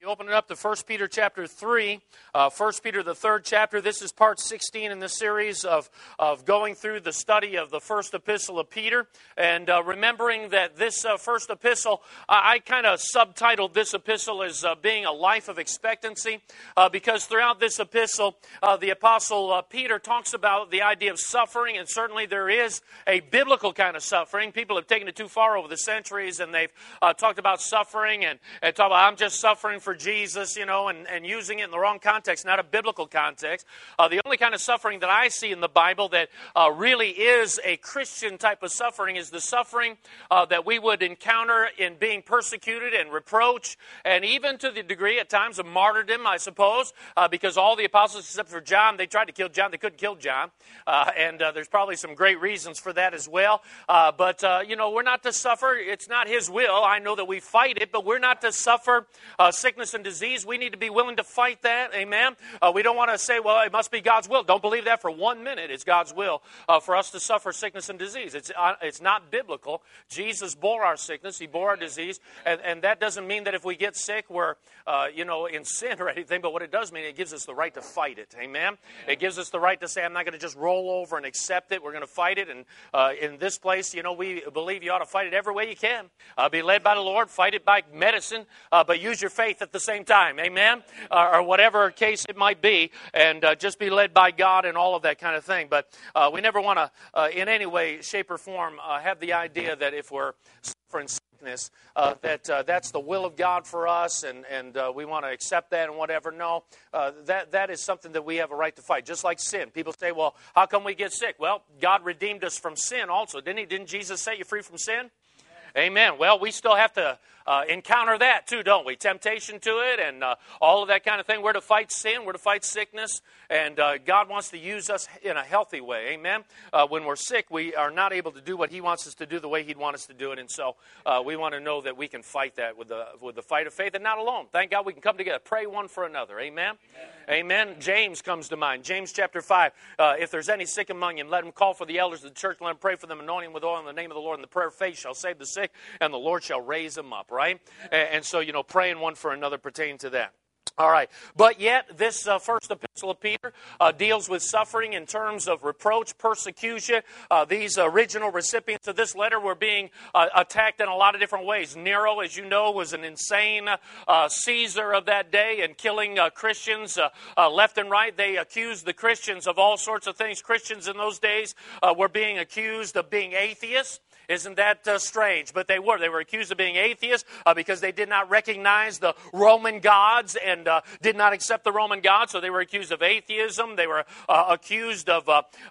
Open it up to 1 Peter chapter 3, 1 Peter the third chapter. This is part 16 in the series of going through the study of the first epistle of Peter. And remembering that this first epistle, I kind of subtitled this epistle as being a life of expectancy, because throughout this epistle, the apostle Peter talks about the idea of suffering, and certainly there is a biblical kind of suffering. People have taken it too far over the centuries, and they've talked about suffering and talked about, I'm just suffering for Jesus, and using it in the wrong context, not a biblical context. The only kind of suffering that I see in the Bible that really is a Christian type of suffering is the suffering that we would encounter in being persecuted and reproached, and even to the degree at times of martyrdom, I suppose, because all the apostles except for John, they tried to kill John. They couldn't kill John, and there's probably some great reasons for that as well. But we're not to suffer. It's not His will. I know that we fight it, but we're not to suffer sickness and disease. We need to be willing to fight that. Amen. We don't want to say, well, it must be God's will. Don't believe that for 1 minute. It's God's will for us to suffer sickness and disease. It's not biblical. Jesus bore our sickness. He bore our disease. And that doesn't mean that if we get sick, we're, in sin or anything. But what it does mean, it gives us the right to fight it. Amen. It gives us the right to say, I'm not going to just roll over and accept it. We're going to fight it. And in this place, we believe you ought to fight it every way you can. Be led by the Lord. Fight it by medicine. But use your faith at the same time. Amen. Or whatever case it might be. And just be led by God and all of that kind of thing. But we never want to, in any way, shape, or form, have the idea that if we're suffering sickness, that's the will of God for us, and we want to accept that and whatever. No, that is something that we have a right to fight. Just like sin. People say, well, how come we get sick? Well, God redeemed us from sin also, didn't He? Didn't Jesus set you free from sin? Amen. Well, we still have to encounter that too, don't we? Temptation to it and all of that kind of thing. We're to fight sin. We're to fight sickness. And God wants to use us in a healthy way. Amen. When we're sick, we are not able to do what He wants us to do the way He'd want us to do it. And so we want to know that we can fight that with the fight of faith and not alone. Thank God we can come together. Pray one for another. Amen. Amen. James comes to mind. James chapter 5. If there's any sick among you, let him call for the elders of the church. Let him pray for them, anointing with oil in the name of the Lord. And the prayer of faith shall save the sick, and the Lord shall raise them up. Right? And so, praying one for another pertaining to that. All right. But yet, this first epistle of Peter deals with suffering in terms of reproach, persecution. These original recipients of this letter were being attacked in a lot of different ways. Nero, as you know, was an insane Caesar of that day and killing Christians left and right. They accused the Christians of all sorts of things. Christians in those days were being accused of being atheists. Isn't that strange? But they were. They were accused of being atheists because they did not recognize the Roman gods and did not accept the Roman gods. So they were accused of atheism. They were accused of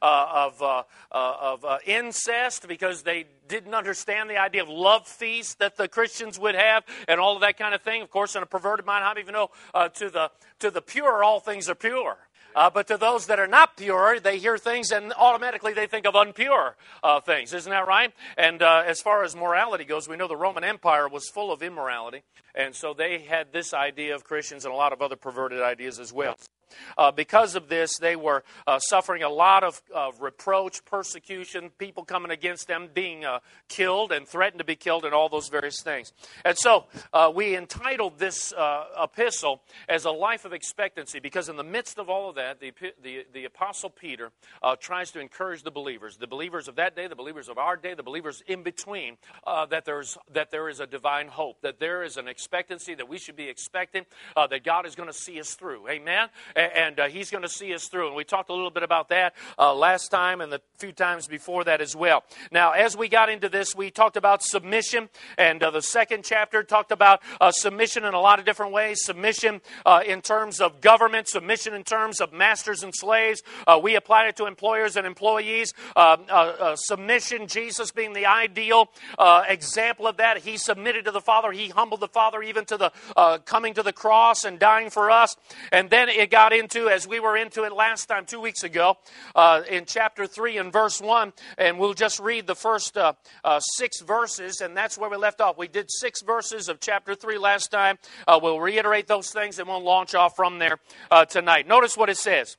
incest because they didn't understand the idea of love feasts that the Christians would have and all of that kind of thing. Of course, in a perverted mind, how do you even know to the pure, all things are pure? But to those that are not pure, they hear things and automatically they think of impure things. Isn't that right? And as far as morality goes, we know the Roman Empire was full of immorality. And so they had this idea of Christians and a lot of other perverted ideas as well. Because of this, they were suffering a lot of reproach, persecution, people coming against them, being killed and threatened to be killed, and all those various things. And so we entitled this epistle as a life of expectancy, because in the midst of all of that, the Apostle Peter tries to encourage the believers of that day, the believers of our day, the believers in between, that there is a divine hope, that there is an expectancy, that we should be expecting that God is going to see us through. Amen? And He's going to see us through. And we talked a little bit about that last time and the few times before that as well. Now, as we got into this, we talked about submission. And the second chapter talked about submission in a lot of different ways. Submission in terms of government. Submission in terms of masters and slaves. We applied it to employers and employees. Submission, Jesus being the ideal example of that. He submitted to the Father. He humbled the Father even to the coming to the cross and dying for us. And then it got into, as we were into it last time, 2 weeks ago, in chapter 3 and verse 1, and we'll just read the first 6 verses, and that's where we left off. We did 6 verses of chapter 3 last time. We'll reiterate those things, and we'll launch off from there tonight. Notice what it says.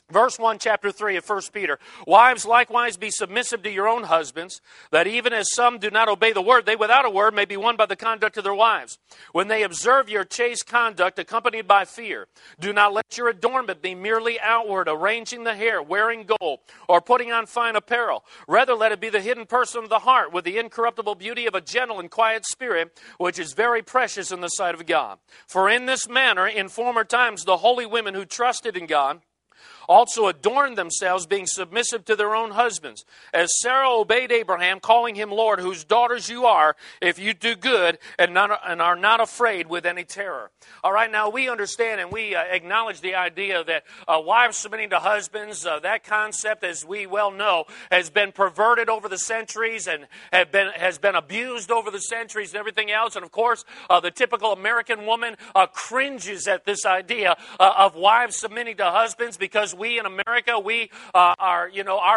Verse 1, chapter 3 of 1 Peter. Wives, likewise, be submissive to your own husbands, that even as some do not obey the word, they without a word may be won by the conduct of their wives. When they observe your chaste conduct accompanied by fear, do not let your adornment be merely outward, arranging the hair, wearing gold, or putting on fine apparel. Rather, let it be the hidden person of the heart, with the incorruptible beauty of a gentle and quiet spirit, which is very precious in the sight of God. For in this manner, in former times, the holy women who trusted in God also adorned themselves, being submissive to their own husbands, as Sarah obeyed Abraham, calling him Lord, whose daughters you are, if you do good and are not afraid with any terror. All right, now we understand and we acknowledge the idea that wives submitting to husbands, that concept, as we well know, has been perverted over the centuries and has been abused over the centuries and everything else. And of course, the typical American woman cringes at this idea of wives submitting to husbands, because we in America, our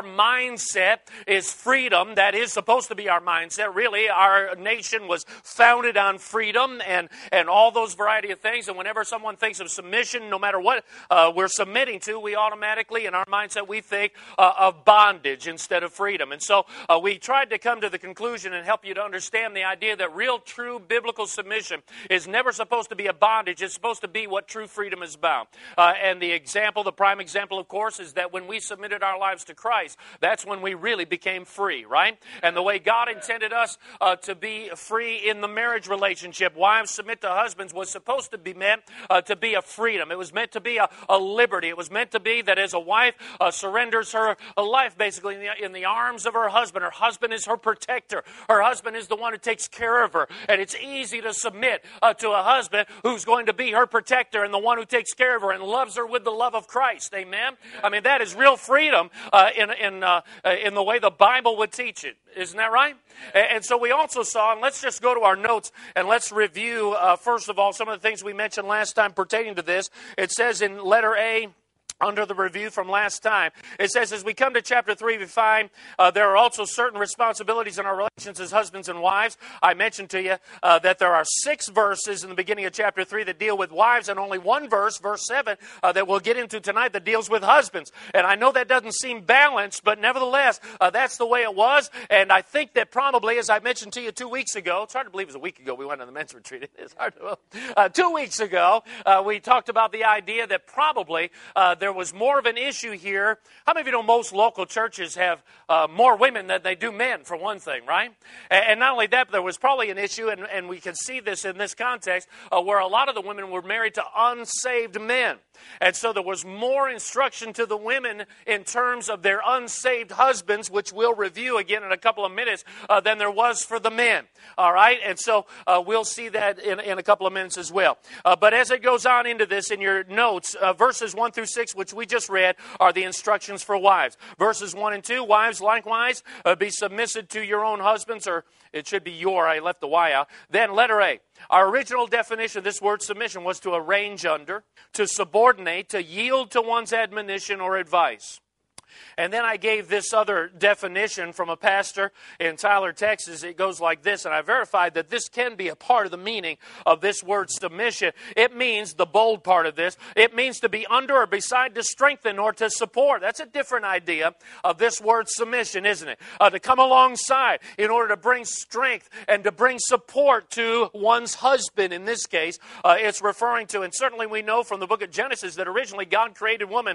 mindset is freedom. That is supposed to be our mindset. Really, our nation was founded on freedom and all those variety of things. And whenever someone thinks of submission, no matter what we're submitting to, we automatically, in our mindset, we think of bondage instead of freedom. And so we tried to come to the conclusion and help you to understand the idea that real, true biblical submission is never supposed to be a bondage. It's supposed to be what true freedom is about. And the prime example, of course, is that when we submitted our lives to Christ, that's when we really became free, right? And the way God intended us to be free in the marriage relationship, wives submit to husbands, was supposed to be meant to be a freedom. It was meant to be a liberty. It was meant to be that as a wife surrenders her life basically in the arms of her husband is her protector. Her husband is the one who takes care of her. And it's easy to submit to a husband who's going to be her protector and the one who takes care of her and loves her with the love of Christ. Amen. I mean, that is real freedom in the way the Bible would teach it. Isn't that right? And so we also saw, and let's just go to our notes and let's review, first of all, some of the things we mentioned last time pertaining to this. It says in letter A, under the review from last time, it says, as we come to chapter 3, we find there are also certain responsibilities in our relations as husbands and wives. I mentioned to you that there are 6 verses in the beginning of chapter 3 that deal with wives, and only one verse, verse 7, that we'll get into tonight that deals with husbands. And I know that doesn't seem balanced, but nevertheless, that's the way it was. And I think that probably, as I mentioned to you 2 weeks ago, it's hard to believe it was a week ago we went on the men's retreat. It is hard to 2 weeks ago, we talked about the idea that probably there was more of an issue here. How many of you know most local churches have more women than they do men, for one thing, right? And not only that, but there was probably an issue, and we can see this in this context, where a lot of the women were married to unsaved men. And so there was more instruction to the women in terms of their unsaved husbands, which we'll review again in a couple of minutes, than there was for the men. All right? And so we'll see that in a couple of minutes as well. But as it goes on into this, in your notes, verses 1 through 6, which we just read, are the instructions for wives. Verses 1 and 2, wives likewise, be submissive to your own husbands, or it should be I left the Y out. Then letter A. Our original definition of this word submission was to arrange under, to subordinate, to yield to one's admonition or advice. And then I gave this other definition from a pastor in Tyler, Texas. It goes like this, and I verified that this can be a part of the meaning of this word submission. It means, the bold part of this, it means to be under or beside, to strengthen or to support. That's a different idea of this word submission, isn't it? To come alongside in order to bring strength and to bring support to one's husband. In this case, it's referring to, and certainly we know from the book of Genesis that originally God created woman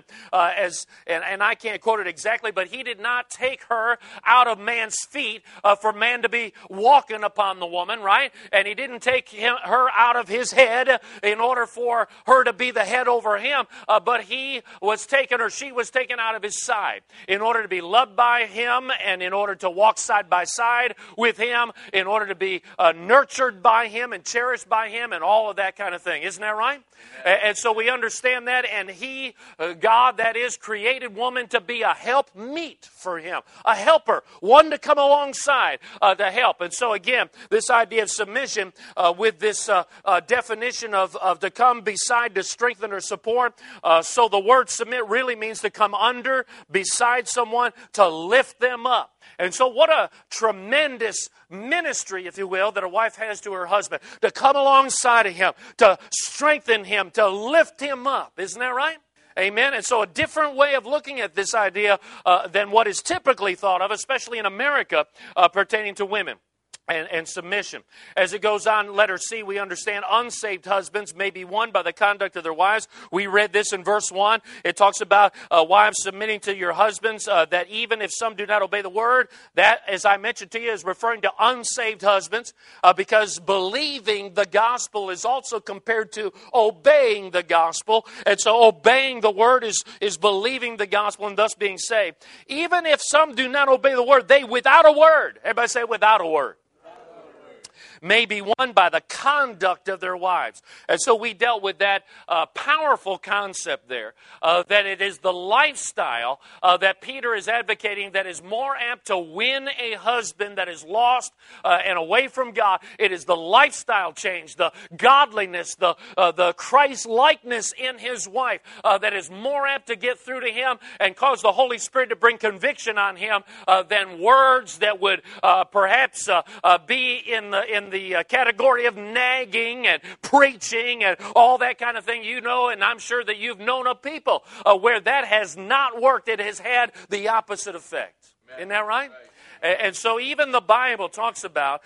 and I can't quote it exactly, but he did not take her out of man's feet for man to be walking upon the woman, right? And he didn't take her out of his head in order for her to be the head over him, but she was taken out of his side in order to be loved by him and in order to walk side by side with him, in order to be nurtured by him and cherished by him and all of that kind of thing. Isn't that right? And so we understand that, and he, God that is, created woman to be a help meet for him, a helper, one to come alongside to help. And so again, this idea of submission with this definition of to come beside, to strengthen or support. So the word submit really means to come under, beside someone, to lift them up. And so what a tremendous ministry, if you will, that a wife has to her husband, to come alongside of him, to strengthen him, to lift him up. Isn't that right? Amen. And so a different way of looking at this idea than what is typically thought of, especially in America, pertaining to women. And submission. As it goes on, letter C, we understand unsaved husbands may be won by the conduct of their wives. We read this in verse 1. It talks about wives submitting to your husbands, that even if some do not obey the word, that, as I mentioned to you, is referring to unsaved husbands, because believing the gospel is also compared to obeying the gospel. And so obeying the word is believing the gospel and thus being saved. Even if some do not obey the word, they without a word. Everybody say without a word. May be won by the conduct of their wives. And so we dealt with that powerful concept there, that it is the lifestyle that Peter is advocating that is more apt to win a husband that is lost and away from God. It is the lifestyle change, the godliness, the Christ-likeness in his wife that is more apt to get through to him and cause the Holy Spirit to bring conviction on him than words that would perhaps be in the category of nagging and preaching and all that kind of thing. You know, and I'm sure that you've known of people where that has not worked. It has had the opposite effect. Amen. Isn't that right? And so even the Bible talks about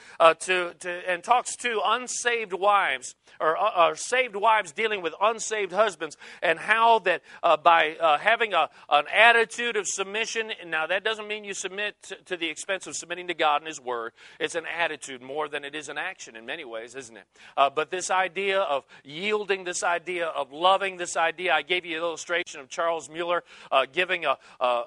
talks to unsaved wives or saved wives dealing with unsaved husbands, and how that by having an attitude of submission. Now that doesn't mean you submit to the expense of submitting to God and His Word. It's an attitude more than it is an action in many ways, isn't it? But this idea of yielding, this idea of loving, this idea. I gave you an illustration of Charles Mueller giving a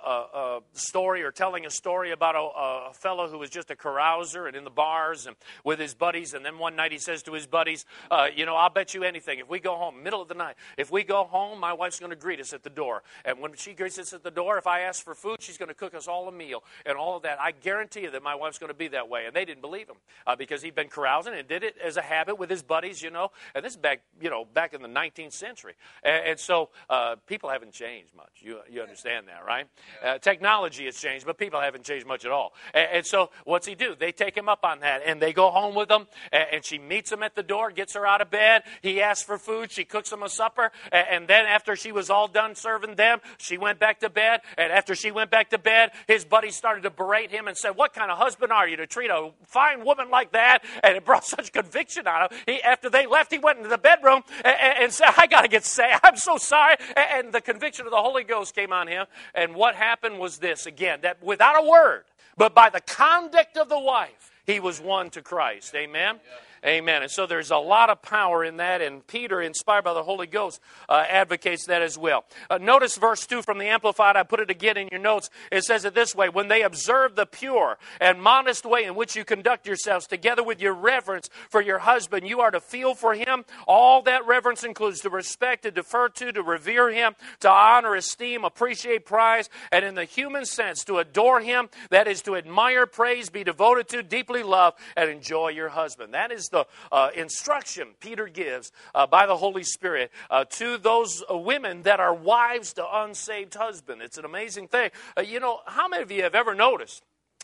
story or telling a story about a fellow who was just a carouser and in the bars and with his buddies. And then one night he says to his buddies, I'll bet you anything. If we go home, middle of the night, if we go home, my wife's going to greet us at the door. And when she greets us at the door, if I ask for food, she's going to cook us all a meal and all of that. I guarantee you that my wife's going to be that way. And they didn't believe him because he'd been carousing and did it as a habit with his buddies, And this is back in the 19th century. And so people haven't changed much. You understand that, right? Technology has changed, but people haven't changed much at all. And so what's he do? They take him up on that, and they go home with him, and she meets him at the door, gets her out of bed. He asks for food. She cooks him a supper, and then after she was all done serving them, she went back to bed, and after she went back to bed, his buddies started to berate him and said, "What kind of husband are you to treat a fine woman like that?" And it brought such conviction on him. After they left, he went into the bedroom and said, "I got to get saved. I'm so sorry." And the conviction of the Holy Ghost came on him, and what happened was this, again, that without a word, but by the conduct of the wife, he was won to Christ. Amen? Yeah. Amen. And so there's a lot of power in that, and Peter, inspired by the Holy Ghost, advocates that as well. Notice verse 2 from the Amplified. I put it again in your notes. It says it this way: when they observe the pure and modest way in which you conduct yourselves, together with your reverence for your husband, you are to feel for him. All that reverence includes to respect, to defer to revere him, to honor, esteem, appreciate, prize, and in the human sense, to adore him. That is to admire, praise, be devoted to, deeply love, and enjoy your husband. That is the instruction Peter gives by the Holy Spirit to those women that are wives to unsaved husbands. It's an amazing thing. How many of you have ever noticed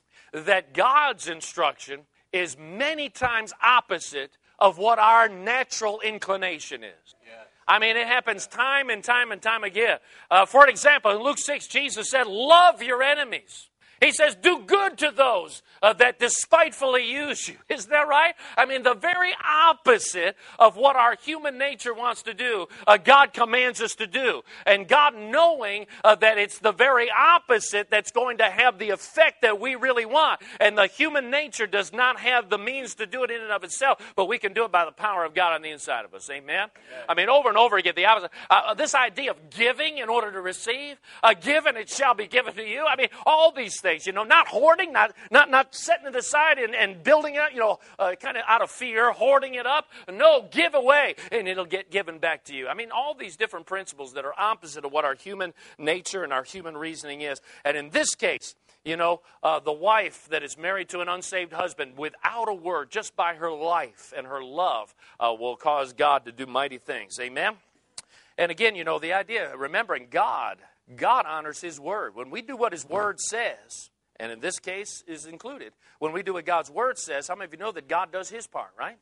that God's instruction is many times opposite of what our natural inclination is? Yeah. I mean, it happens time and time and time again. For example, in Luke 6, Jesus said, "Love your enemies." He says, "Do good to those that despitefully use you." Isn't that right? I mean, the very opposite of what our human nature wants to do, God commands us to do. And God, knowing that it's the very opposite that's going to have the effect that we really want. And the human nature does not have the means to do it in and of itself, but we can do it by the power of God on the inside of us. Amen? Yeah. I mean, over and over again, the opposite. This idea of giving in order to receive, give and it shall be given to you. I mean, all these things. Not hoarding, not setting it aside and building it up, kind of out of fear, hoarding it up. No, give away, and it'll get given back to you. I mean, all these different principles that are opposite of what our human nature and our human reasoning is. And in this case, the wife that is married to an unsaved husband, without a word, just by her life and her love, will cause God to do mighty things. Amen? And again, the idea, remembering God honors His Word. When we do what His Word says, and in this case is included, when we do what God's Word says, how many of you know that God does His part, right? Yeah.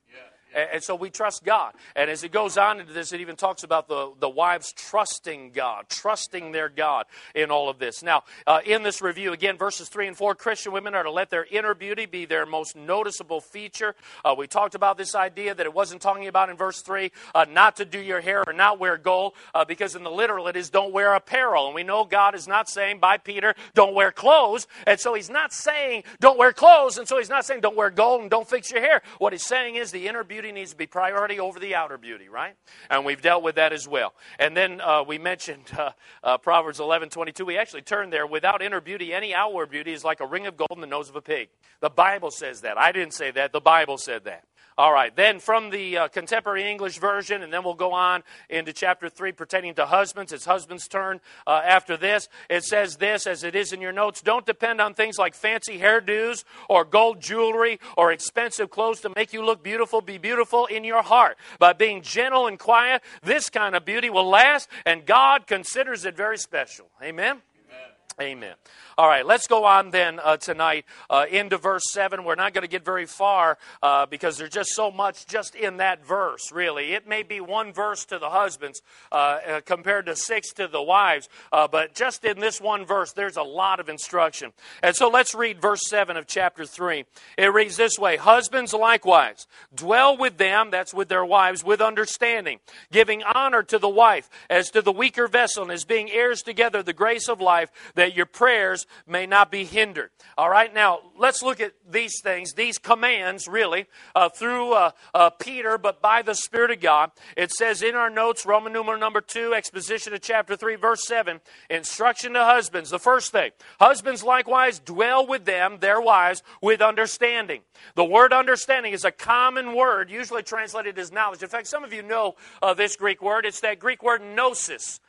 And so we trust God. And as it goes on into this, it even talks about the wives trusting God, trusting their God in all of this. Now, in this review, again, verses 3 and 4, Christian women are to let their inner beauty be their most noticeable feature. We talked about this idea that it wasn't talking about in verse 3, not to do your hair or not wear gold, because in the literal it is don't wear apparel. And we know God is not saying by Peter, don't wear clothes. And so he's not saying don't wear clothes. And so he's not saying don't wear gold and don't fix your hair. What he's saying is the inner beauty needs to be priority over the outer beauty, right? And we've dealt with that as well. And then we mentioned Proverbs 11:22. We actually turned there. Without inner beauty, any outward beauty is like a ring of gold in the nose of a pig. The Bible says that. I didn't say that. The Bible said that. All right, then from the Contemporary English Version, and then we'll go on into chapter 3 pertaining to husbands. It's husband's turn after this. It says this, as it is in your notes, don't depend on things like fancy hairdos or gold jewelry or expensive clothes to make you look beautiful. Be beautiful in your heart. By being gentle and quiet, this kind of beauty will last, and God considers it very special. Amen? Amen. All right, let's go on then tonight into verse 7. We're not going to get very far because there's just so much just in that verse, really. It may be one verse to the husbands compared to 6 to the wives, but just in this one verse, there's a lot of instruction. And so let's read verse 7 of chapter 3. It reads this way, husbands likewise, dwell with them, that's with their wives, with understanding, giving honor to the wife as to the weaker vessel, and as being heirs together the grace of life, that your prayers may not be hindered. All right, now let's look at these things, these commands really, through Peter, but by the Spirit of God. It says in our notes, Roman numeral number 2, exposition of chapter 3, verse 7, instruction to husbands. The first thing, husbands likewise dwell with them, their wives, with understanding. The word understanding is a common word, usually translated as knowledge. In fact, some of you know this Greek word. It's that Greek word gnosis.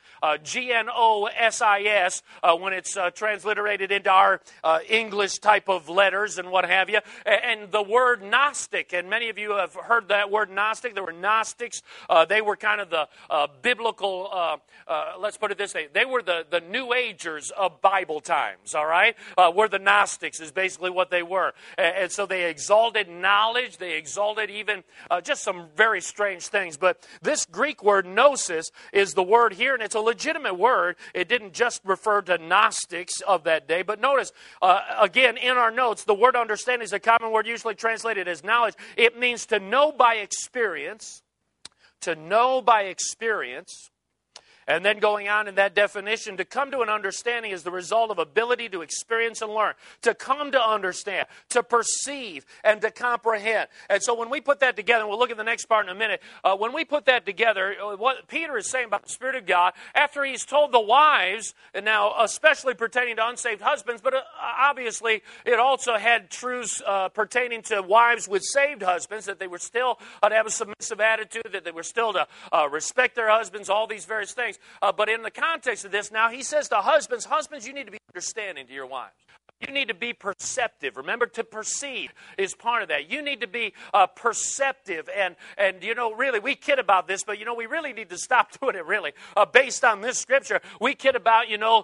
Gnosis, when it's transliterated into our English type of letters and what have you. And the word Gnostic, and many of you have heard that word Gnostic. There were Gnostics. They were kind of the biblical, let's put it this way, they were the New Agers of Bible times, all right? Were the Gnostics is basically what they were. And so they exalted knowledge. They exalted even just some very strange things. But this Greek word Gnosis is the word here, and it's a legitimate word. It didn't just refer to Gnostics of that day. But notice, again, in our notes, the word understanding is a common word usually translated as knowledge. It means to know by experience, to know by experience. And then going on in that definition, to come to an understanding is the result of ability to experience and learn, to come to understand, to perceive, and to comprehend. And so when we put that together, and we'll look at the next part in a minute, when we put that together, what Peter is saying about the Spirit of God, after he's told the wives, and now especially pertaining to unsaved husbands, but obviously it also had truths pertaining to wives with saved husbands, that they were still to have a submissive attitude, that they were still to respect their husbands, all these various things. But in the context of this, now he says to husbands, you need to be understanding to your wives. You need to be perceptive. Remember, to perceive is part of that. You need to be perceptive. And really, we kid about this, but, we really need to stop doing it, really. Based on this scripture, we kid about,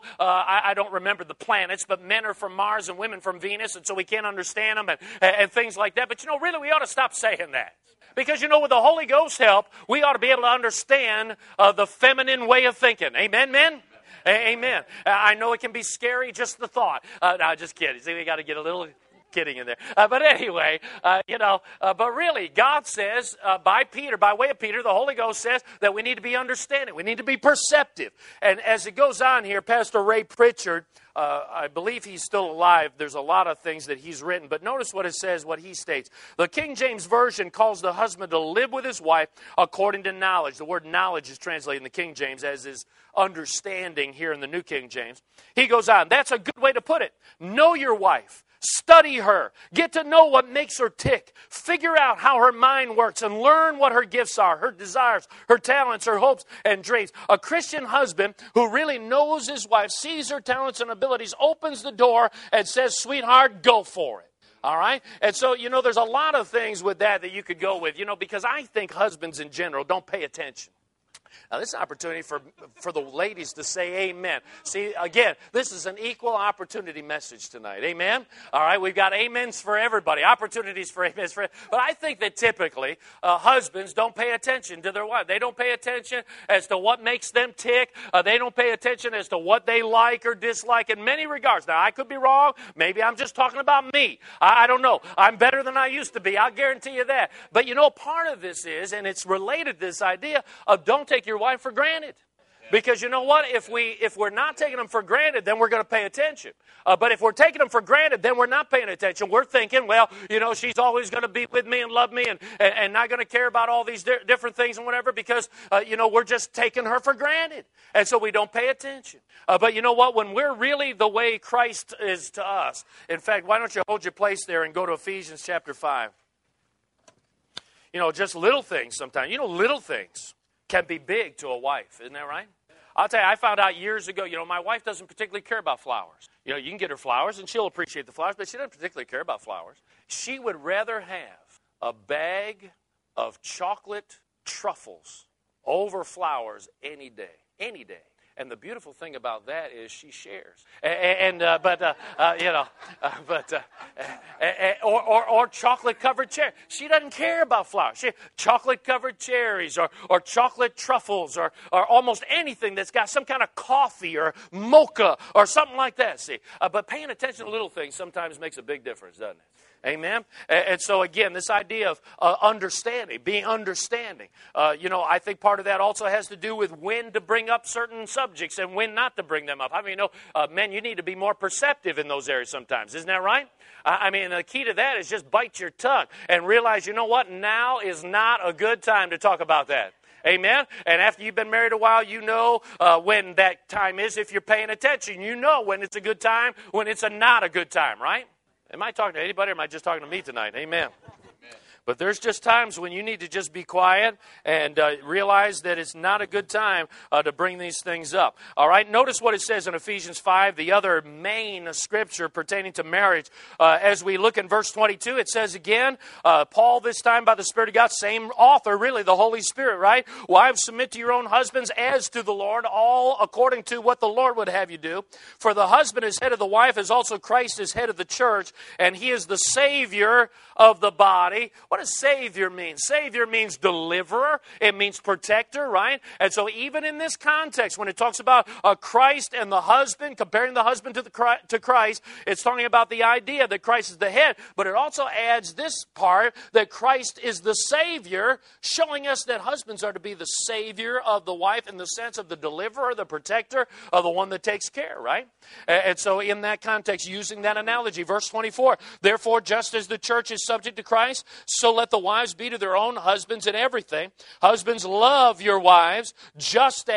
I don't remember the planets, but men are from Mars and women from Venus, and so we can't understand them and things like that. But, really, we ought to stop saying that. Because, with the Holy Ghost's help, we ought to be able to understand the feminine way of thinking. Amen, men? Amen. I know it can be scary, just the thought. No, just kidding. See, we got to get a little kidding in there. But anyway, but really, God says, by way of Peter, the Holy Ghost says that we need to be understanding. We need to be perceptive. And as it goes on here, Pastor Ray Pritchard, I believe he's still alive. There's a lot of things that he's written. But notice what it says, what he states. The King James Version calls the husband to live with his wife according to knowledge. The word knowledge is translated in the King James, as is understanding here in the New King James. He goes on, that's a good way to put it. Know your wife. Study her. Get to know what makes her tick. Figure out how her mind works and learn what her gifts are, her desires, her talents, her hopes and dreams. A Christian husband who really knows his wife, sees her talents and abilities, opens the door and says, sweetheart, go for it. All right? And so, there's a lot of things with that you could go with, because I think husbands in general don't pay attention. Now, this is an opportunity for the ladies to say amen. See, again, this is an equal opportunity message tonight. Amen? All right, we've got amens for everybody, opportunities for amens. But I think that typically husbands don't pay attention to their wife. They don't pay attention as to what makes them tick. They don't pay attention as to what they like or dislike in many regards. Now, I could be wrong. Maybe I'm just talking about me. I don't know. I'm better than I used to be. I'll guarantee you that. But you know, part of this is, and it's related to this idea of don't take your wife for granted. Because you know what? If we're not taking them for granted, then we're going to pay attention. But if we're taking them for granted, then we're not paying attention. We're thinking, well, you know, she's always going to be with me and love me and not going to care about all these different things and whatever because, you know, we're just taking her for granted. And so we don't pay attention. But you know what? When we're really the way Christ is to us, in fact, why don't you hold your place there and go to Ephesians chapter 5. You know, just little things sometimes. You know, little things can be big to a wife. Isn't that right? I'll tell you, I found out years ago, you know, my wife doesn't particularly care about flowers. You know, you can get her flowers, and she'll appreciate the flowers, but she doesn't particularly care about flowers. She would rather have a bag of chocolate truffles over flowers any day. Any day. And the beautiful thing about that is she shares. Or chocolate-covered cherries. She doesn't care about flowers. Chocolate-covered cherries or chocolate truffles or almost anything that's got some kind of coffee or mocha or something like that, see. But paying attention to little things sometimes makes a big difference, doesn't it? Amen? And so, again, this idea of understanding, being understanding. You know, I think part of that also has to do with when to bring up certain subjects and when not to bring them up. I mean, you know, men, you need to be more perceptive in those areas sometimes. Isn't that right? I mean, the key to that is just bite your tongue and realize, you know what? Now is not a good time to talk about that. Amen? And after you've been married a while, you know when that time is if you're paying attention. You know when it's a good time, when it's not a good time, right? Am I talking to anybody or am I just talking to me tonight? Amen. But there's just times when you need to just be quiet and realize that it's not a good time to bring these things up. All right, notice what it says in Ephesians 5, the other main scripture pertaining to marriage. As we look in verse 22, it says again, Paul this time by the Spirit of God, same author, really, the Holy Spirit, right? Wives, submit to your own husbands as to the Lord, all according to what the Lord would have you do. For the husband is head of the wife, as also Christ is head of the church, and he is the Savior of the body. What does Savior mean? Savior means deliverer. It means protector, right? And so even in this context, when it talks about Christ and the husband, comparing the husband to Christ, it's talking about the idea that Christ is the head, but it also adds this part that Christ is the Savior, showing us that husbands are to be the Savior of the wife in the sense of the deliverer, the protector, of the one that takes care, right? And so in that context, using that analogy, verse 24, therefore, just as the church is subject to Christ, so let the wives be to their own husbands in everything. Husbands, love your wives, just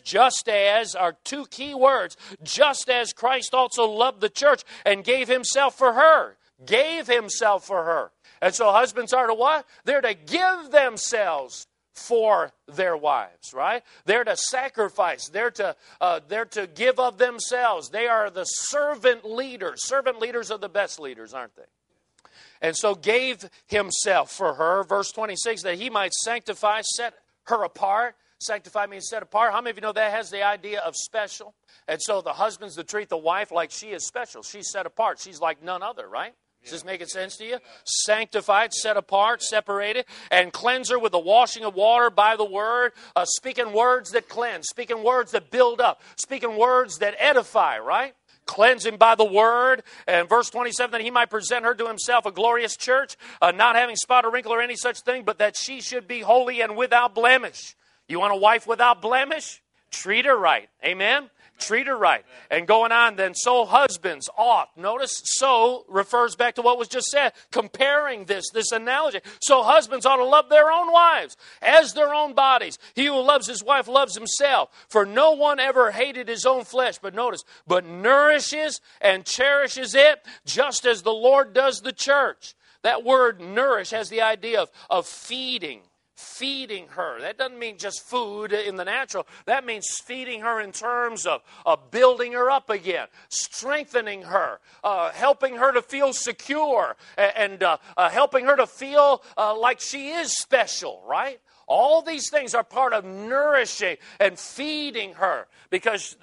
as are two key words, just as Christ also loved the church and gave himself for her. Gave himself for her. And so husbands are to what? They're to give themselves for their wives, right? They're to sacrifice. They're to give of themselves. They are the servant leaders. Servant leaders are the best leaders, aren't they? And so gave himself for her, verse 26, that he might sanctify, set her apart. Sanctify means set apart. How many of you know that has the idea of special? And so the husband's to treat the wife like she is special. She's set apart. She's like none other, right? Does this make sense to you? Sanctified, set apart, separated, and cleanse her with the washing of water by the word, speaking words that cleanse, speaking words that build up, speaking words that edify, right? Cleanse him by the word. And verse 27, that he might present her to himself a glorious church, not having spot or wrinkle or any such thing, but that she should be holy and without blemish. You want a wife without blemish? Treat her right. Amen? Treat her right. And going on then, so husbands ought. Notice, so refers back to what was just said, comparing this analogy. So husbands ought to love their own wives as their own bodies. He who loves his wife loves himself. For no one ever hated his own flesh, but notice, but nourishes and cherishes it, just as the Lord does the church. That word nourish has the idea of feeding. Feeding her. That doesn't mean just food in the natural. That means feeding her in terms of building her up again, strengthening her, helping her to feel secure, and helping her to feel like she is special, right? All these things are part of nourishing and feeding her because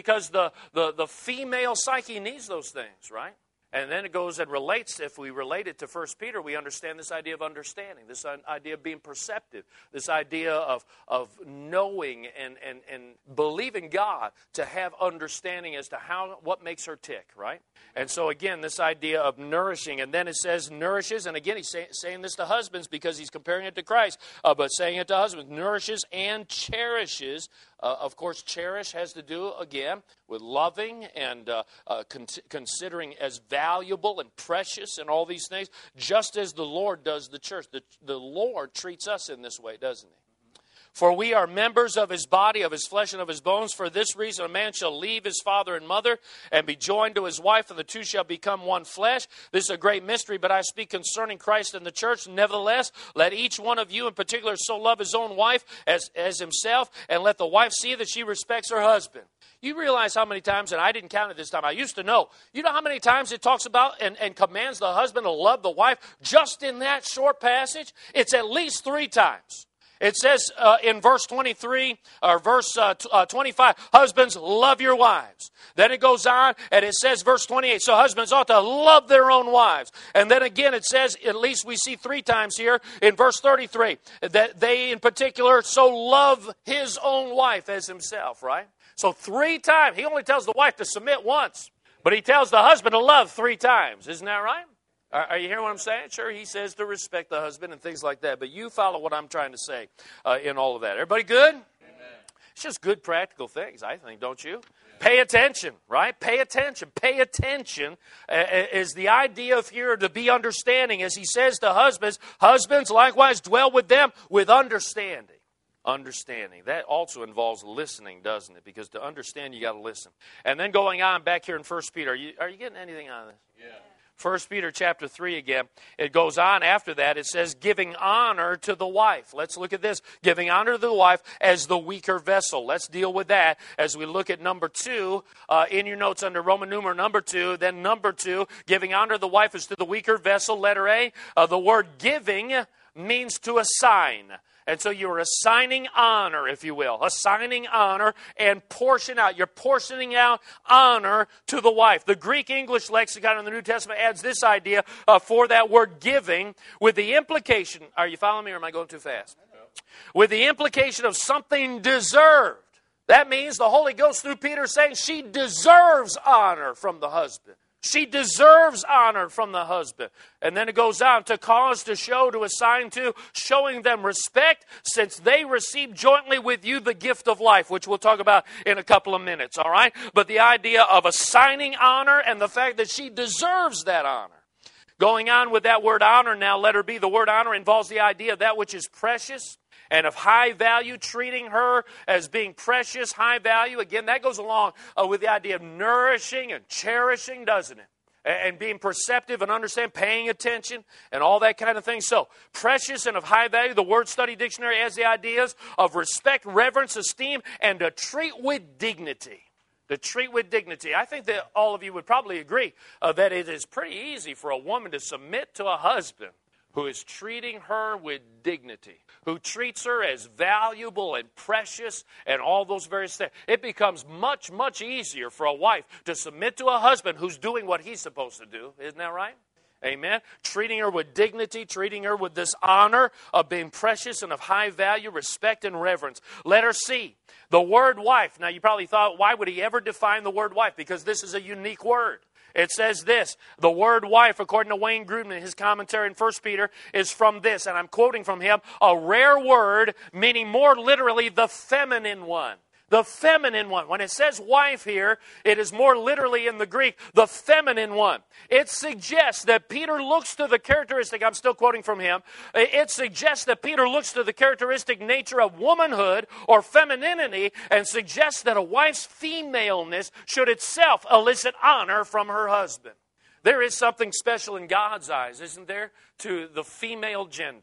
the female psyche needs those things, right? And then it goes and relates, if we relate it to 1 Peter, we understand this idea of understanding, this idea of being perceptive, this idea of knowing and believing God to have understanding as to what makes her tick, right? And so again, this idea of nourishing, and then it says nourishes, and again, he's saying this to husbands because he's comparing it to Christ, but saying it to husbands, nourishes and cherishes. Of course, cherish has to do, again, with loving and considering as valuable and precious and all these things, just as the Lord does the church. The Lord treats us in this way, doesn't he? For we are members of his body, of his flesh, and of his bones. For this reason, a man shall leave his father and mother and be joined to his wife, and the two shall become one flesh. This is a great mystery, but I speak concerning Christ and the church. Nevertheless, let each one of you in particular so love his own wife as himself, and let the wife see that she respects her husband. You realize how many times, and I didn't count it this time, I used to know. You know how many times it talks about and commands the husband to love the wife just in that short passage? It's at least 3 times. It says in verse 23 or verse 25, husbands, love your wives. Then it goes on and it says verse 28, so husbands ought to love their own wives. And then again it says, at least we see 3 times here in verse 33, that they in particular so love his own wife as himself, right? So 3 times. He only tells the wife to submit once, but he tells the husband to love 3 times. Isn't that right? Are you hearing what I'm saying? Sure, he says to respect the husband and things like that. But you follow what I'm trying to say in all of that. Everybody good? Amen. It's just good practical things, I think, don't you? Yeah. Pay attention, right? Pay attention. Pay attention is the idea of here to be understanding. As he says to husbands, husbands likewise dwell with them with understanding. Understanding. That also involves listening, doesn't it? Because to understand, you got to listen. And then going on back here in 1 Peter, are you getting anything out of this? Yeah. 1 Peter chapter 3 again, it goes on after that. It says, giving honor to the wife. Let's look at this. Giving honor to the wife as the weaker vessel. Let's deal with that as we look at number 2 in your notes under Roman numeral number 2. Then number 2, giving honor to the wife is to the weaker vessel. Letter A, the word giving means to assign. And so you're assigning honor, if you will. Assigning honor and portion out. You're portioning out honor to the wife. The Greek English lexicon in the New Testament adds this idea for that word giving with the implication, are you following me or am I going too fast? With the implication of something deserved. That means the Holy Ghost through Peter saying she deserves honor from the husband. She deserves honor from the husband. And then it goes on to cause, to show, to assign to, showing them respect since they received jointly with you the gift of life, which we'll talk about in a couple of minutes, all right? But the idea of assigning honor and the fact that she deserves that honor. Going on with that word honor now, letter B, the word honor involves the idea of that which is precious and of high value, treating her as being precious, high value. Again, that goes along with the idea of nourishing and cherishing, doesn't it? And being perceptive and understand, paying attention, and all that kind of thing. So, precious and of high value, the Word Study Dictionary has the ideas of respect, reverence, esteem, and to treat with dignity. To treat with dignity. I think that all of you would probably agree that it is pretty easy for a woman to submit to a husband who is treating her with dignity, who treats her as valuable and precious and all those various things. It becomes much, much easier for a wife to submit to a husband who's doing what he's supposed to do. Isn't that right? Amen. Treating her with dignity, treating her with this honor of being precious and of high value, respect and reverence. Letter C, the word wife. Now you probably thought, why would he ever define the word wife? Because this is a unique word. It says this, the word wife, according to Wayne Grudem in his commentary in 1 Peter, is from this, and I'm quoting from him, a rare word, meaning more literally the feminine one. The feminine one. When it says wife here, it is more literally in the Greek, the feminine one. It suggests that Peter looks to the characteristic, I'm still quoting from him, it suggests that Peter looks to the characteristic nature of womanhood or femininity and suggests that a wife's femaleness should itself elicit honor from her husband. There is something special in God's eyes, isn't there, to the female gender.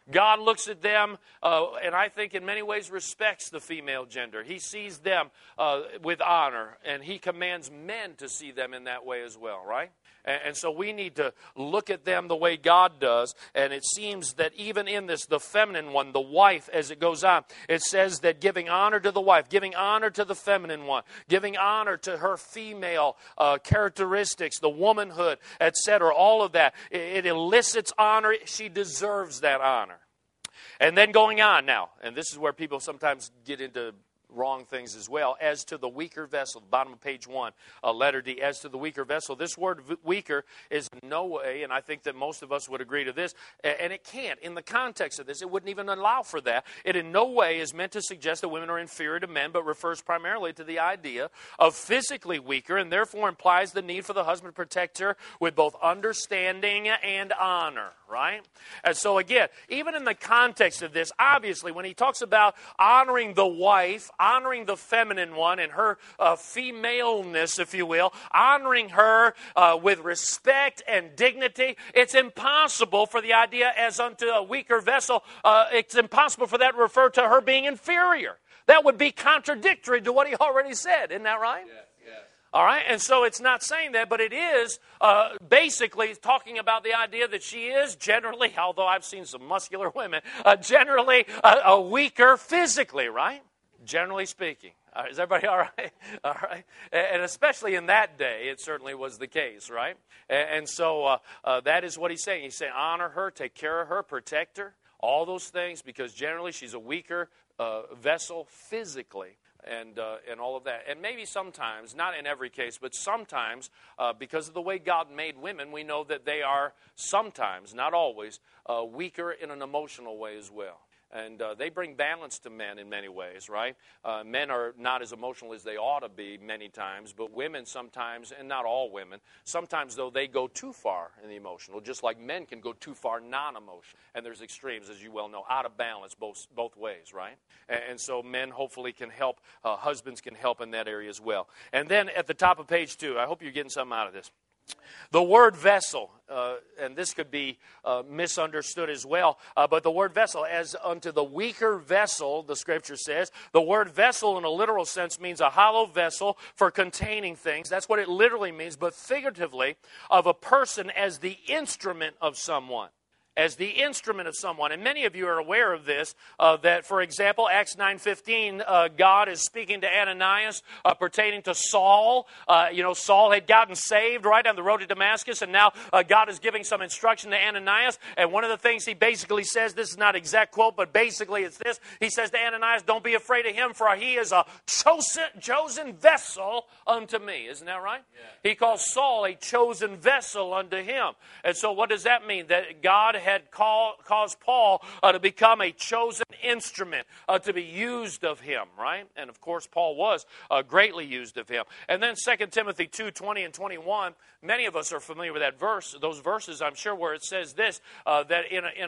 God looks at them, and I think in many ways respects the female gender. He sees them with honor, and He commands men to see them in that way as well, right? And so we need to look at them the way God does. And it seems that even in this, the feminine one, the wife, as it goes on, it says that giving honor to the wife, giving honor to the feminine one, giving honor to her female characteristics, the womanhood, etc., all of that, it elicits honor. She deserves that honor. And then going on now, and this is where people sometimes get into wrong things as well. As to the weaker vessel, bottom of page 1, letter D, as to the weaker vessel. This word weaker is in no way, and I think that most of us would agree to this, and it can't. In the context of this, it wouldn't even allow for that. It in no way is meant to suggest that women are inferior to men, but refers primarily to the idea of physically weaker, and therefore implies the need for the husband to protect her with both understanding and honor, right? And so again, even in the context of this, obviously, when he talks about honoring the wife, honoring the feminine one and her femaleness, if you will, honoring her with respect and dignity, it's impossible for the idea as unto a weaker vessel, it's impossible for that to refer to her being inferior. That would be contradictory to what he already said. Isn't that right? Yeah. All right, and so it's not saying that, but it is basically talking about the idea that she is generally, although I've seen some muscular women, generally a weaker physically, right? Generally speaking. Is everybody all right? All right. And especially in that day, it certainly was the case, right? And so that is what he's saying. He's saying honor her, take care of her, protect her, all those things, because generally she's a weaker vessel physically. And all of that. And maybe sometimes, not in every case, but sometimes, because of the way God made women, we know that they are sometimes, not always, weaker in an emotional way as well. And they bring balance to men in many ways, right? Men are not as emotional as they ought to be many times, but women sometimes, and not all women, sometimes, though, they go too far in the emotional, just like men can go too far non-emotional. And there's extremes, as you well know, out of balance both ways, right? And so men hopefully can help, husbands can help in that area as well. And then at the top of page 2, I hope you're getting something out of this. The word vessel, and this could be misunderstood as well, but the word vessel, as unto the weaker vessel, the Scripture says, the word vessel in a literal sense means a hollow vessel for containing things. That's what it literally means, but figuratively, of a person as the instrument of someone. As the instrument of someone. And many of you are aware of this, that, for example, Acts 9:15, God is speaking to Ananias pertaining to Saul. Saul had gotten saved right on the road to Damascus, and now God is giving some instruction to Ananias. And one of the things he basically says, this is not exact quote, but basically it's this. He says to Ananias, don't be afraid of him, for he is a chosen vessel unto me. Isn't that right? Yeah. He calls Saul a chosen vessel unto him. And so what does that mean? That God had caused Paul to become a chosen instrument to be used of him, right? And of course, Paul was greatly used of him. And then 2 Timothy 2:20 and 21, many of us are familiar with that verse, those verses, I'm sure, where it says this, that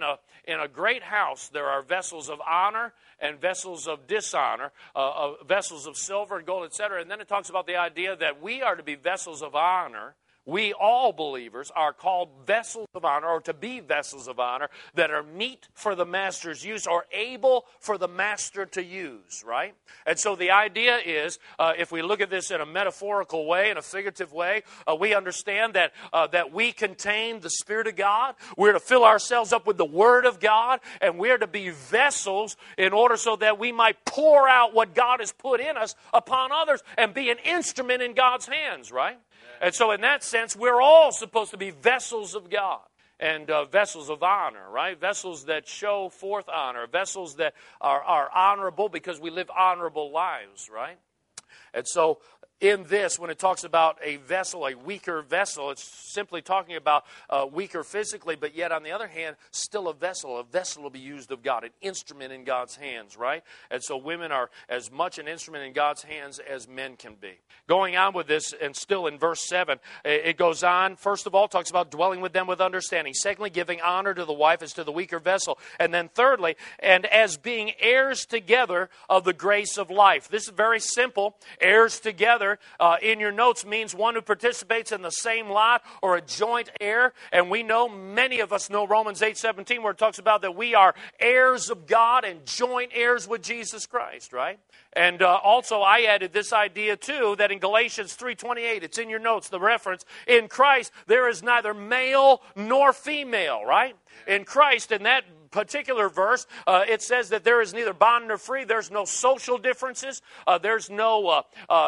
in a great house there are vessels of honor and vessels of dishonor, vessels of silver and gold, etc. And then it talks about the idea that we are to be vessels of honor. We, all believers, are called vessels of honor, or to be vessels of honor, that are meet for the master's use, or able for the master to use, right? And so the idea is, if we look at this in a metaphorical way, in a figurative way, we understand that we contain the Spirit of God. We're to fill ourselves up with the Word of God, and we're to be vessels in order so that we might pour out what God has put in us upon others and be an instrument in God's hands, right? And so in that sense, we're all supposed to be vessels of God and vessels of honor, right? Vessels that show forth honor, vessels that are honorable because we live honorable lives, right? And so in this, when it talks about a vessel, a weaker vessel, it's simply talking about weaker physically, but yet on the other hand, still a vessel. A vessel will be used of God, an instrument in God's hands, right? And so women are as much an instrument in God's hands as men can be. Going on with this, and still in verse 7, it goes on, first of all, talks about dwelling with them with understanding. Secondly, giving honor to the wife as to the weaker vessel. And then thirdly, and as being heirs together of the grace of life. This is very simple. Heirs together brother in your notes means one who participates in the same lot or a joint heir. And we know, many of us know Romans 8:17, where it talks about that we are heirs of God and joint heirs with Jesus Christ, right? And also I added this idea too, that in Galatians 3:28, it's in your notes, the reference, in Christ there is neither male nor female, right? In Christ, in that particular verse, it says that there is neither bond nor free. There's no social differences. There's no,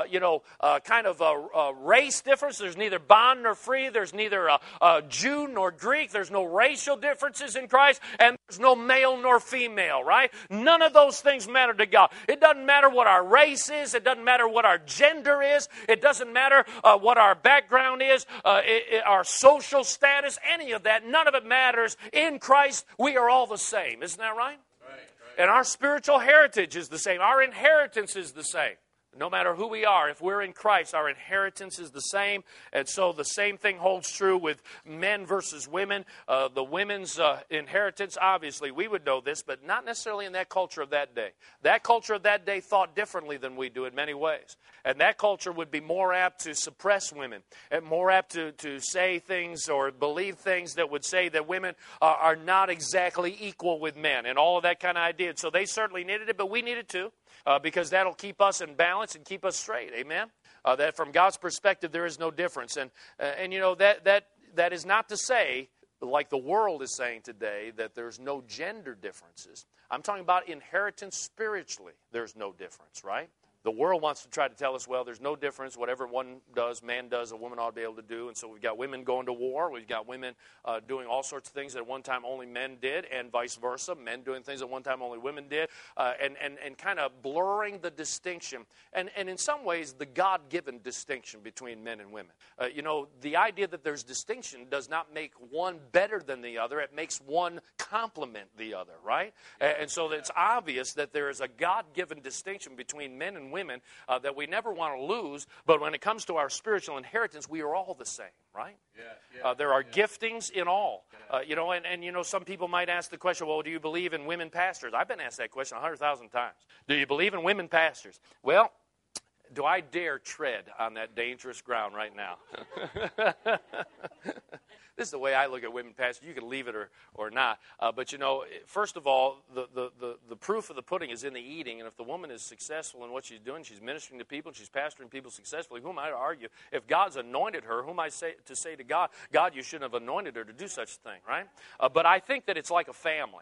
kind of a race difference. There's neither bond nor free. There's neither Jew nor Greek. There's no racial differences in Christ. And there's no male nor female, right? None of those things matter to God. It doesn't matter what our race is. It doesn't matter what our gender is. It doesn't matter what our background is, our social status, any of that. None of it matters. In Christ, we are all the same. Isn't that right? Right. And our spiritual heritage is the same. Our inheritance is the same. No matter who we are, if we're in Christ, our inheritance is the same. And so the same thing holds true with men versus women. The women's inheritance, obviously, we would know this, but not necessarily in that culture of that day. That culture of that day thought differently than we do in many ways. And that culture would be more apt to suppress women, and more apt to say things or believe things that would say that women are not exactly equal with men, and all of that kind of idea. So they certainly needed it, but we need it too. Because that'll keep us in balance and keep us straight. Amen? That from God's perspective, there is no difference. And you know, that is not to say, like the world is saying today, that there's no gender differences. I'm talking about inheritance spiritually. There's no difference, right? The world wants to try to tell us, well, there's no difference. Whatever one does, man does, a woman ought to be able to do. And so we've got women going to war. We've got women doing all sorts of things that at one time only men did, and vice versa. Men doing things at one time only women did, and kind of blurring the distinction. And in some ways, the God-given distinction between men and women. You know, the idea that there's distinction does not make one better than the other. It makes one complement the other, right? And so it's obvious that there is a God-given distinction between men and women that we never want to lose, but when it comes to our spiritual inheritance, we are all the same, right? There are giftings in all. You know, and you know, some people might ask the question, well, do you believe in women pastors? I've been asked that question 100,000 times. Do you believe in women pastors? Well, do I dare tread on that dangerous ground right now? This is the way I look at women pastors. You can leave it or not. But, you know, first of all, the proof of the pudding is in the eating. And if the woman is successful in what she's doing, she's ministering to people, she's pastoring people successfully, who am I to argue? If God's anointed her, who am I to say to God, God, you shouldn't have anointed her to do such a thing, right? But I think that it's like a family.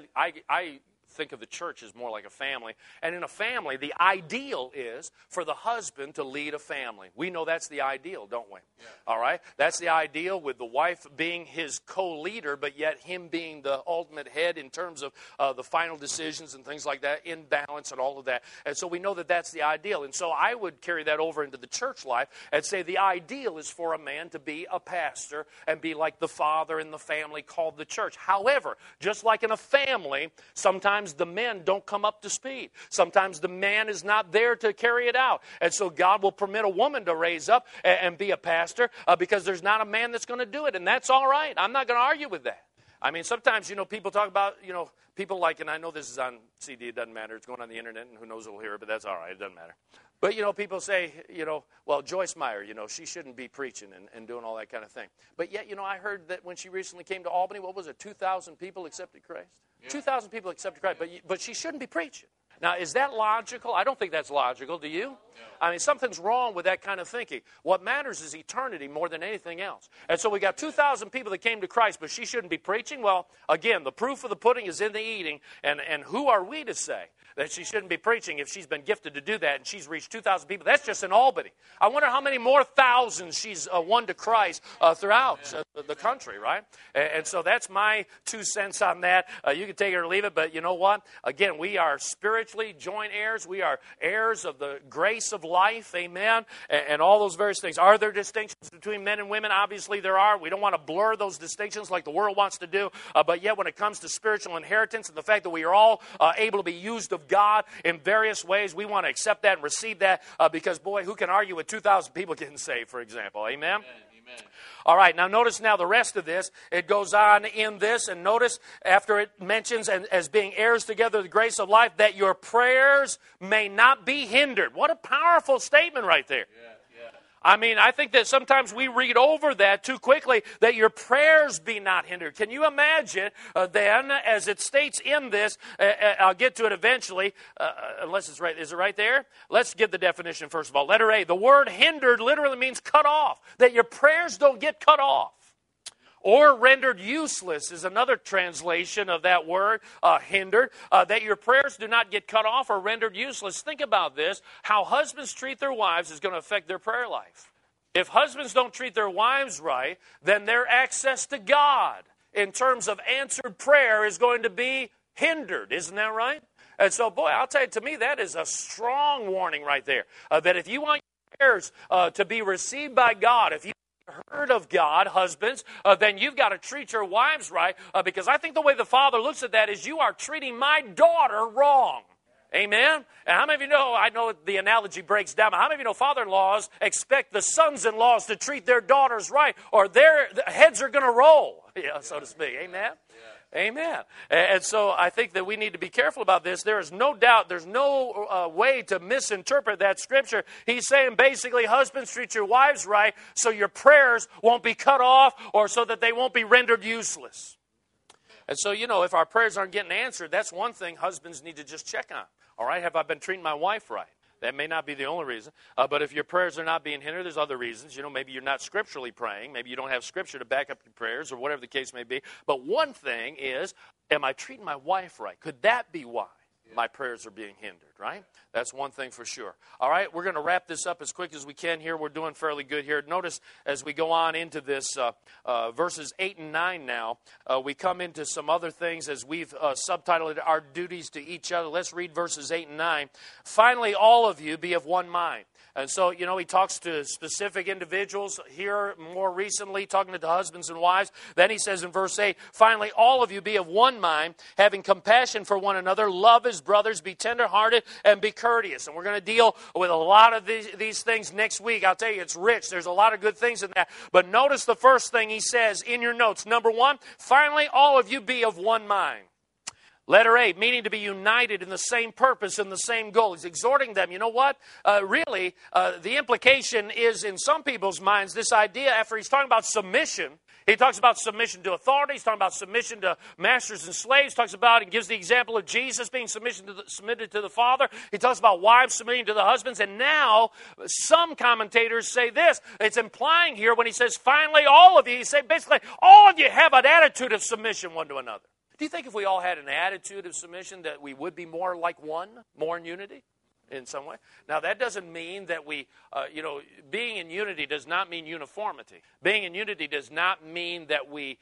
I think of the church as more like a family. And in a family, the ideal is for the husband to lead a family. We know that's the ideal, don't we? Yeah. All right? That's the ideal, with the wife being his co-leader, but yet him being the ultimate head in terms of the final decisions and things like that, in balance and all of that. And so we know that that's the ideal. And so I would carry that over into the church life and say the ideal is for a man to be a pastor and be like the father in the family called the church. However, just like in a family, sometimes the men don't come up to speed. Sometimes the man is not there to carry it out. And so God will permit a woman to raise up and be a pastor because there's not a man that's going to do it. And that's all right. I'm not going to argue with that. I mean, sometimes, you know, people talk about, you know, people like, and I know this is on CD, it doesn't matter. It's going on the internet, and who knows who will hear it, but that's all right. It doesn't matter. But, you know, people say, you know, well, Joyce Meyer, you know, she shouldn't be preaching and doing all that kind of thing. But yet, you know, I heard that when she recently came to Albany, what was it, 2,000 people accepted Christ? Yeah. 2,000 people accepted Christ, but she shouldn't be preaching. Now, is that logical? I don't think that's logical. Do you? No. I mean, something's wrong with that kind of thinking. What matters is eternity more than anything else. And so we got 2,000 people that came to Christ, but she shouldn't be preaching? Well, again, the proof of the pudding is in the eating. And who are we to say that she shouldn't be preaching if she's been gifted to do that and she's reached 2,000 people? That's just in Albany. I wonder how many more thousands she's won to Christ throughout the country, right? And so that's my 2 cents on that. You can take it or leave it, but you know what? Again, we are spiritually joint heirs. We are heirs of the grace of life, amen, and all those various things. Are there distinctions between men and women? Obviously there are. We don't want to blur those distinctions like the world wants to do, but yet when it comes to spiritual inheritance and the fact that we are all able to be used of of God in various ways. We want to accept that and receive that because, boy, who can argue with 2,000 people getting saved, for example? Amen? Amen. All right, now notice now the rest of this. It goes on in this, and notice after it mentions as being heirs together the grace of life, that your prayers may not be hindered. What a powerful statement right there. Yeah. I mean, I think that sometimes we read over that too quickly, that your prayers be not hindered. Can you imagine then, as it states in this, I'll get to it eventually, unless it's right. Is it right there? Let's get the definition first of all. Letter A, the word hindered literally means cut off, that your prayers don't get cut off. Or rendered useless is another translation of that word, hindered, that your prayers do not get cut off or rendered useless. Think about this. How husbands treat their wives is going to affect their prayer life. If husbands don't treat their wives right, then their access to God in terms of answered prayer is going to be hindered. Isn't that right? And so, boy, I'll tell you, to me, that is a strong warning right there. That if you want your prayers to be received by God, if you heard of God, husbands, then you've got to treat your wives right, because I think the way the Father looks at that is you are treating my daughter wrong. Amen? And how many of you know, I know the analogy breaks down, but how many of you know father-in-laws expect the sons-in-laws to treat their daughters right, or their heads are going to roll, so to speak. Amen? Amen. And so I think that we need to be careful about this. There is no doubt, there's no way to misinterpret that scripture. He's saying basically, husbands, treat your wives right so your prayers won't be cut off or so that they won't be rendered useless. And so, if our prayers aren't getting answered, that's one thing husbands need to just check on. All right, have I been treating my wife right? That may not be the only reason. But if your prayers are not being hindered, there's other reasons. Maybe you're not scripturally praying. Maybe you don't have scripture to back up your prayers or whatever the case may be. But one thing is, am I treating my wife right? Could that be why my prayers are being hindered, right? That's one thing for sure. All right, we're going to wrap this up as quick as we can here. We're doing fairly good here. Notice as we go on into this, verses 8 and 9 now, we come into some other things as we've subtitled it, Our Duties to Each Other. Let's read verses 8 and 9. Finally, all of you be of one mind. And so, he talks to specific individuals here more recently, talking to husbands and wives. Then he says in verse 8, finally, all of you be of one mind, having compassion for one another, love as brothers, be tenderhearted, and be courteous. And we're going to deal with a lot of these things next week. I'll tell you, it's rich. There's a lot of good things in that. But notice the first thing he says in your notes. Number one, finally, all of you be of one mind. Letter A, meaning to be united in the same purpose and the same goal. He's exhorting them. You know what? Really, the implication is in some people's minds, this idea, after he's talking about submission, he talks about submission to authority. He's talking about submission to masters and slaves. He talks about and gives the example of Jesus being submitted to the Father. He talks about wives submitting to the husbands. And now, some commentators say this. It's implying here when he says, finally, all of you, he's saying basically, all of you have an attitude of submission one to another. Do you think if we all had an attitude of submission that we would be more like one, more in unity in some way? Now, that doesn't mean that we, being in unity does not mean uniformity. Being in unity does not mean that we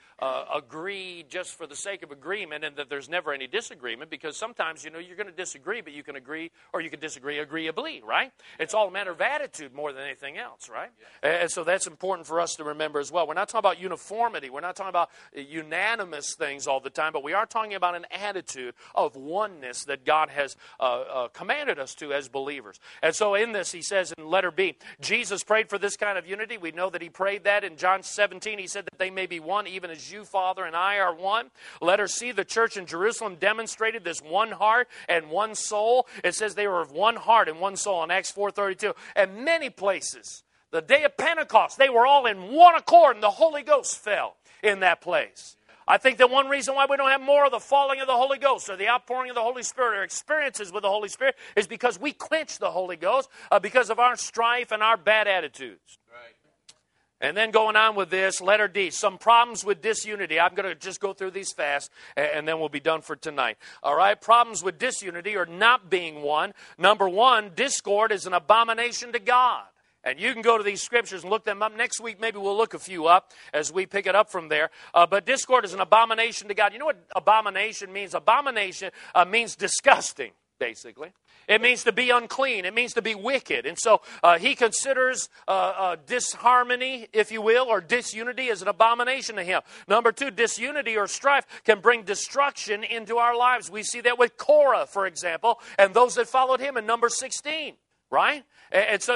agree just for the sake of agreement and that there's never any disagreement, because sometimes, you're going to disagree, but you can agree or you can disagree agreeably, right? It's all a matter of attitude more than anything else, right? Yeah. And so that's important for us to remember as well. We're not talking about uniformity. We're not talking about unanimous things all the time, but we are talking about an attitude of oneness that God has commanded us to as believers. And so in this, he says in letter B, Jesus prayed for this kind of unity. We know that he prayed that in John 17. He said that they may be one, even as you, Father, and I are one. Letter C, the church in Jerusalem demonstrated this one heart and one soul. It says they were of one heart and one soul in Acts 4:32. And many places, the day of Pentecost, they were all in one accord, and the Holy Ghost fell in that place. I think that one reason why we don't have more of the falling of the Holy Ghost or the outpouring of the Holy Spirit or experiences with the Holy Spirit is because we quench the Holy Ghost because of our strife and our bad attitudes. Right. And then going on with this, letter D, some problems with disunity. I'm going to just go through these fast, and then we'll be done for tonight. All right, problems with disunity or not being one. Number one, discord is an abomination to God. And you can go to these scriptures and look them up. Next week, maybe we'll look a few up as we pick it up from there. But discord is an abomination to God. You know what abomination means? Abomination means disgusting. basically. It means to be unclean. It means to be wicked. And so he considers disharmony, if you will, or disunity as an abomination to him. Number two, disunity or strife can bring destruction into our lives. We see that with Korah, for example, and those that followed him in Numbers 16, right? And so,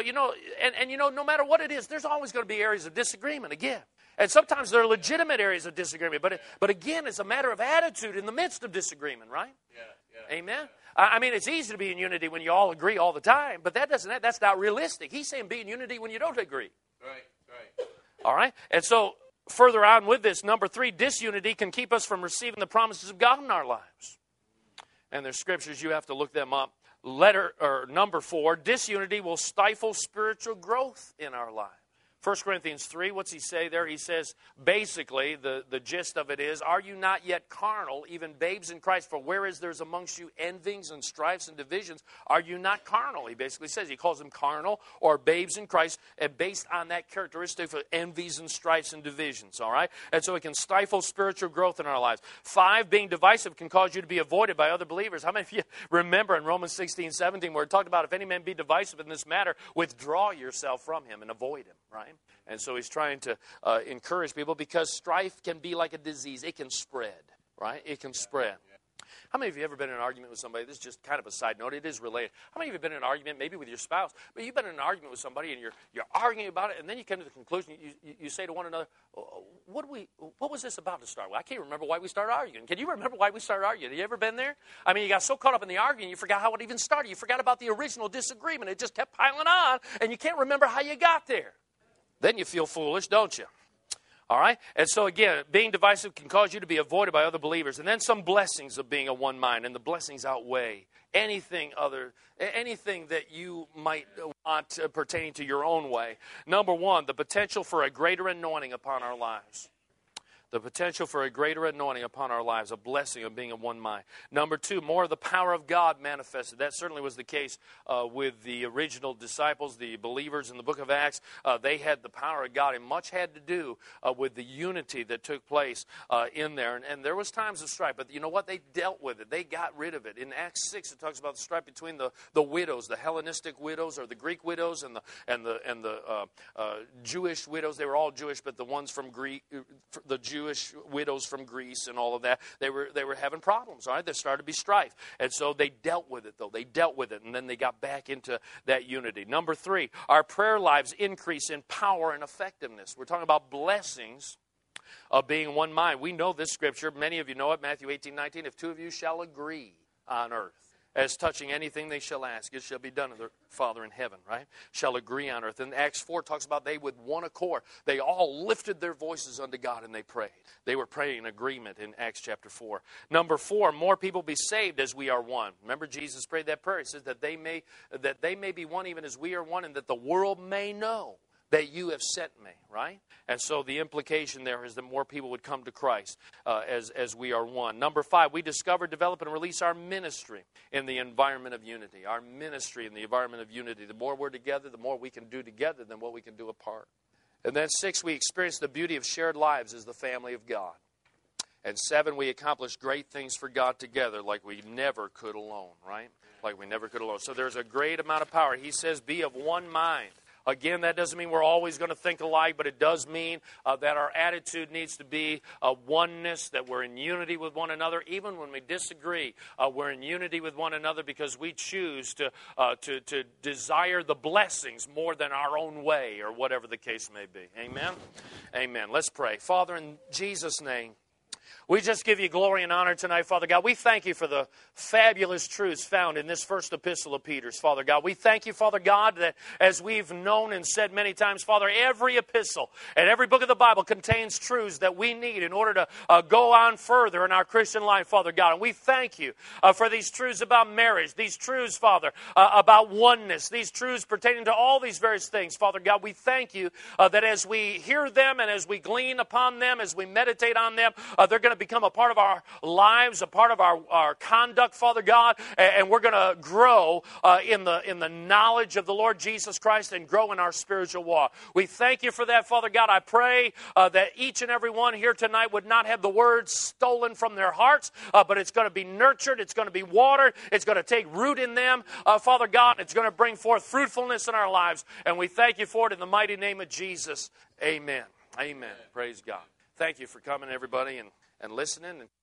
no matter what it is, there's always going to be areas of disagreement again. And sometimes there are legitimate areas of disagreement. But again, it's a matter of attitude in the midst of disagreement, right? Yeah. Amen? I mean, it's easy to be in unity when you all agree all the time, but that's not realistic. He's saying be in unity when you don't agree. Right. All right? And so, further on with this, number three, disunity can keep us from receiving the promises of God in our lives. And there's scriptures, you have to look them up. Number four, disunity will stifle spiritual growth in our lives. 1 Corinthians 3, what's he say there? He says, basically, the gist of it is, are you not yet carnal, even babes in Christ? For whereas there's amongst you envyings and strifes and divisions, are you not carnal? He basically says, he calls them carnal or babes in Christ, and based on that characteristic of envies and strifes and divisions, all right? And so it can stifle spiritual growth in our lives. 5, being divisive can cause you to be avoided by other believers. How many of you remember in Romans 16:17, where it talked about if any man be divisive in this matter, withdraw yourself from him and avoid him, right? And so he's trying to encourage people, because strife can be like a disease. It can spread, right? It can spread. How many of you have ever been in an argument with somebody? This is just kind of a side note. It is related. How many of you have been in an argument, maybe with your spouse, but you've been in an argument with somebody and you're arguing about it, and then you come to the conclusion, you say to one another, what was this about to start with? I can't remember why we started arguing. Can you remember why we started arguing? Have you ever been there? I mean, you got so caught up in the arguing, you forgot how it even started. You forgot about the original disagreement. It just kept piling on, and you can't remember how you got there. Then you feel foolish, don't you? All right? And so again, being divisive can cause you to be avoided by other believers. And then some blessings of being of one mind, and the blessings outweigh anything that you might want pertaining to your own way. Number one, the potential for a greater anointing upon our lives. The potential for a greater anointing upon our lives, a blessing of being of one mind. Number two, more of the power of God manifested. That certainly was the case with the original disciples, the believers in the book of Acts. They had the power of God, and much had to do with the unity that took place in there. And there was times of strife, but you know what? They dealt with it. They got rid of it. In Acts 6, it talks about the strife between the widows, the Hellenistic widows, or the Greek widows, and the Jewish widows. They were all Jewish, but the ones from Greece, the Jewish widows from Greece and all of that, they were having problems, all right? There started to be strife. And so they dealt with it, though. They dealt with it, and then they got back into that unity. Number three, our prayer lives increase in power and effectiveness. We're talking about blessings of being one mind. We know this scripture. Many of you know it, Matthew 18:19. If two of you shall agree on earth as touching anything they shall ask, it shall be done of their Father in heaven, right? Shall agree on earth. And Acts 4 talks about they with one accord. They all lifted their voices unto God and they prayed. They were praying in agreement in Acts chapter 4. Number 4, more people be saved as we are one. Remember, Jesus prayed that prayer. He says that they may be one even as we are one, and that the world may know that you have sent me, right? And so the implication there is that more people would come to Christ as we are one. Number 5, we discover, develop, and release our ministry in the environment of unity. Our ministry in the environment of unity. The more we're together, the more we can do together than what we can do apart. And then 6, we experience the beauty of shared lives as the family of God. And 7, we accomplish great things for God together like we never could alone, right? Like we never could alone. So there's a great amount of power. He says, be of one mind. Again, that doesn't mean we're always going to think alike, but it does mean that our attitude needs to be a oneness, that we're in unity with one another. Even when we disagree, we're in unity with one another because we choose to desire the blessings more than our own way, or whatever the case may be. Amen? Amen. Let's pray. Father, in Jesus' name, we just give you glory and honor tonight, Father God. We thank you for the fabulous truths found in this first epistle of Peter's, Father God. We thank you, Father God, that as we've known and said many times, Father, every epistle and every book of the Bible contains truths that we need in order to go on further in our Christian life, Father God. And we thank you for these truths about marriage, these truths, Father, about oneness, these truths pertaining to all these various things, Father God. We thank you that as we hear them and as we glean upon them, as we meditate on them, they're going to to become a part of our lives, a part of our conduct, Father God, and we're going to grow in the knowledge of the Lord Jesus Christ and grow in our spiritual walk. We thank you for that, Father God. I pray that each and every one here tonight would not have the words stolen from their hearts, but it's going to be nurtured, it's going to be watered, it's going to take root in them, Father God. It's going to bring forth fruitfulness in our lives, and we thank you for it in the mighty name of Jesus. Amen. Amen. Praise God. Thank you for coming, everybody, and listening.